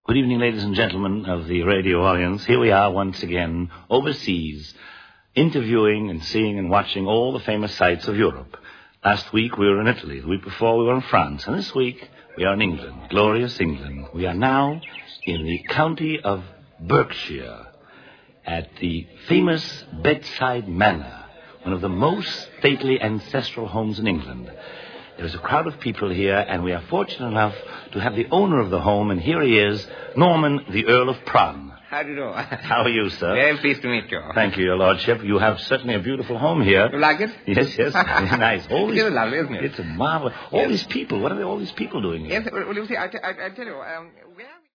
Good evening, ladies and gentlemen of the radio audience. Here we are once again, overseas, interviewing and seeing and watching all the famous sights of Europe. Last week we were in Italy. The week before we were in France. And this week we are in England, glorious England. We are now in the county of Berkshire at the famous Bedside Manor, one of the most stately ancestral homes in England. There is a crowd of people here, and we are fortunate enough to have the owner of the home, and here he is, Norman, the Earl of Prahn. How do you do? How are you, sir? Very pleased to meet you. Thank you, your lordship. You have certainly a beautiful home here. You like it? Yes, very nice. It is lovely, isn't it? It's a marvel. All these people, what are all these people doing here? Yes, well, you see, I tell you, where...